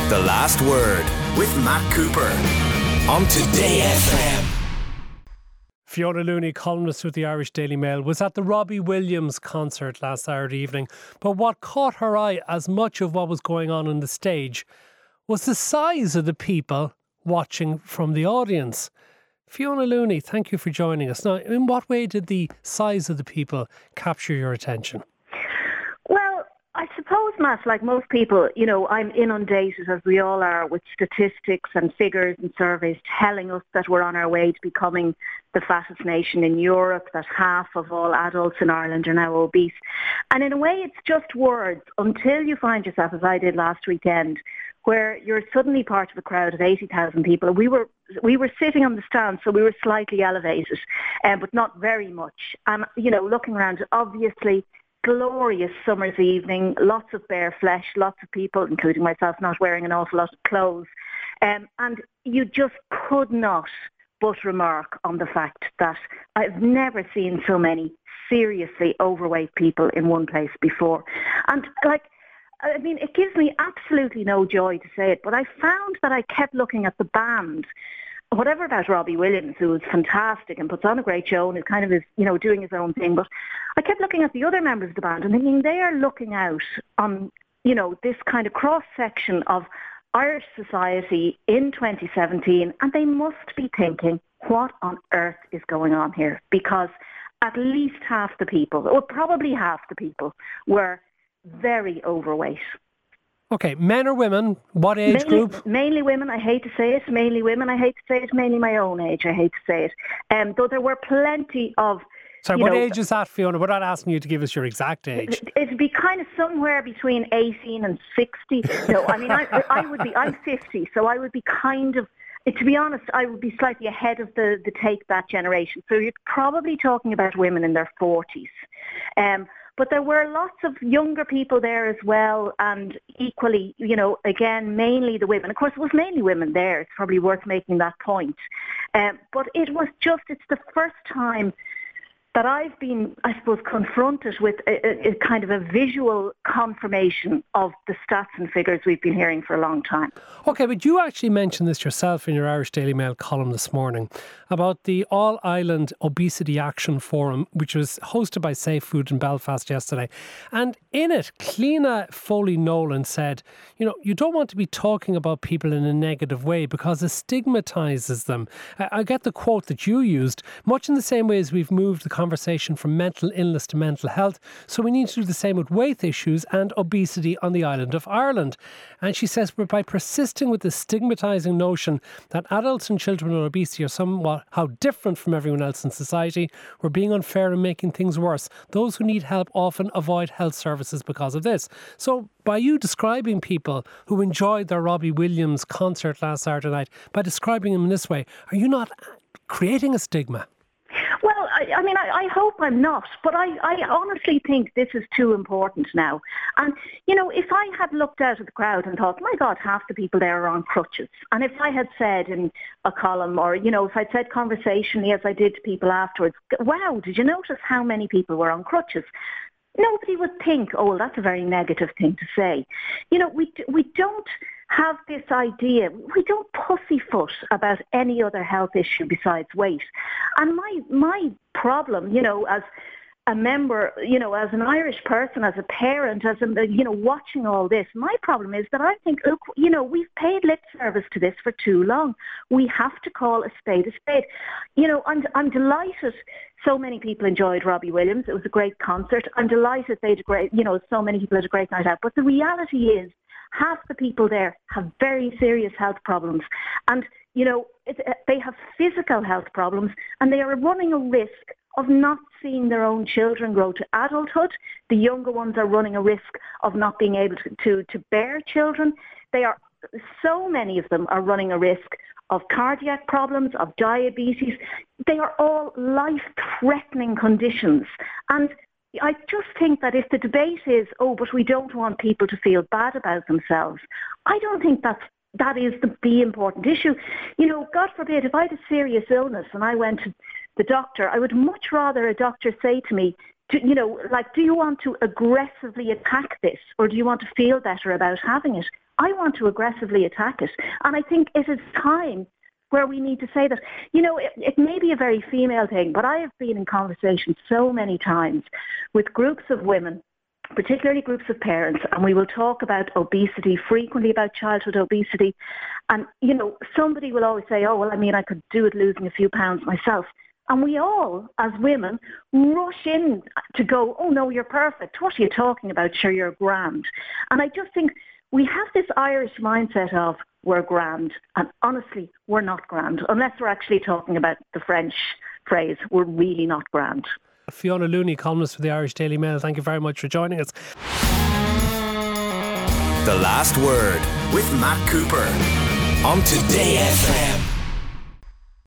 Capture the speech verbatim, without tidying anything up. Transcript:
The Last Word with Matt Cooper on Today F M. Fiona Looney, columnist with the Irish Daily Mail, was at the Robbie Williams concert last Saturday evening. But what caught her eye as much of what was going on on the stage was the size of the people watching from the audience. Fiona Looney, thank you for joining us. Now, in what way did the size of the people capture your attention? Well, I suppose, Matt, like most people, you know, I'm inundated, as we all are, with statistics and figures and surveys telling us that we're on our way to becoming the fattest nation in Europe, that half of all adults in Ireland are now obese. And in a way, it's just words until you find yourself, as I did last weekend, where you're suddenly part of a crowd of eighty thousand people. We were we were sitting on the stand, so we were slightly elevated, um, but not very much. And, you know, looking around, obviously, glorious summer's evening, lots of bare flesh, lots of people, including myself, not wearing an awful lot of clothes. Um, and you just could not but remark on the fact that I've never seen so many seriously overweight people in one place before. And, like, I mean, it gives me absolutely no joy to say it, but I found that I kept looking at the band. Whatever about Robbie Williams, who is fantastic and puts on a great show and is kind of, is, you know, doing his own thing. But I kept looking at the other members of the band and thinking they are looking out on, you know, this kind of cross-section of Irish society in twenty seventeen, and they must be thinking, what on earth is going on here? Because at least half the people, or probably half the people, were very overweight. Okay, men or women? What age mainly, group? Mainly women, I hate to say it. Mainly women, I hate to say it. Mainly my own age, I hate to say it. Um, though there were plenty of... Sorry, you what know, age is that, Fiona? We're not asking you to give us your exact age. It'd be kind of somewhere between eighteen and sixty. No, I mean, I, I would be... I'm fifty, so I would be kind of... To be honest, I would be slightly ahead of the, the Take That generation. So you're probably talking about women in their forties. Um But there were lots of younger people there as well, and equally, you know, again, mainly the women. Of course, it was mainly women there. It's probably worth making that point. Um, but it was just, it's the first time that I've been, I suppose, confronted with a, a, a kind of a visual confirmation of the stats and figures we've been hearing for a long time. Okay, but you actually mentioned this yourself in your Irish Daily Mail column this morning about the All-Ireland Obesity Action Forum, which was hosted by Safe Food in Belfast yesterday. And in it, Cliona Foley-Nolan said, you know, you don't want to be talking about people in a negative way because it stigmatises them. I, I get the quote that you used, much in the same way as we've moved the conversation from mental illness to mental health. So we need to do the same with weight issues and obesity on the island of Ireland. And she says, by persisting with the stigmatising notion that adults and children with obesity are somewhat how different from everyone else in society, we're being unfair and making things worse. Those who need help often avoid health services because of this. So by you describing people who enjoyed their Robbie Williams concert last Saturday night, by describing them in this way, are you not creating a stigma? Well, I, I mean, I, I hope I'm not, but I, I honestly think this is too important now. And, you know, if I had looked out at the crowd and thought, my God, half the people there are on crutches. And if I had said in a column or, you know, if I'd said conversationally as I did to people afterwards, wow, did you notice how many people were on crutches? Nobody would think, oh, well, that's a very negative thing to say. You know, we we don't have this idea. We don't pussyfoot about any other health issue besides weight. And my my problem, you know, as a member, you know, as an Irish person, as a parent, as a, you know, watching all this, my problem is that I think, look, you know, we've paid lip service to this for too long. We have to call a spade a spade. You know, I'm, I'm delighted so many people enjoyed Robbie Williams. It was a great concert. I'm delighted they had a great, you know, so many people had a great night out. But the reality is, half the people there have very serious health problems. And, you know, it, they have physical health problems, and they are running a risk of not seeing their own children grow to adulthood. The younger ones are running a risk of not being able to, to, to bear children. They are, so many of them are running a risk of cardiac problems, of diabetes. They are all life-threatening conditions. And I just think that if the debate is, oh, but we don't want people to feel bad about themselves, I don't think that's that is the, the important issue. You know, God forbid, if I had a serious illness and I went to the doctor, I would much rather a doctor say to me, to, you know, like, do you want to aggressively attack this, or do you want to feel better about having it? I want to aggressively attack it. And I think it is time where we need to say that, you know, it, it may be a very female thing, but I have been in conversations so many times with groups of women, particularly groups of parents, and we will talk about obesity, frequently about childhood obesity. And, you know, somebody will always say, oh, well, I mean, I could do with losing a few pounds myself. And we all, as women, rush in to go, oh, no, you're perfect. What are you talking about? Sure, you're grand. And I just think we have this Irish mindset of we're grand. And honestly, we're not grand. Unless we're actually talking about the French phrase, we're really not grand. Fiona Looney, columnist for the Irish Daily Mail, thank you very much for joining us. The Last Word with Matt Cooper on Today F M.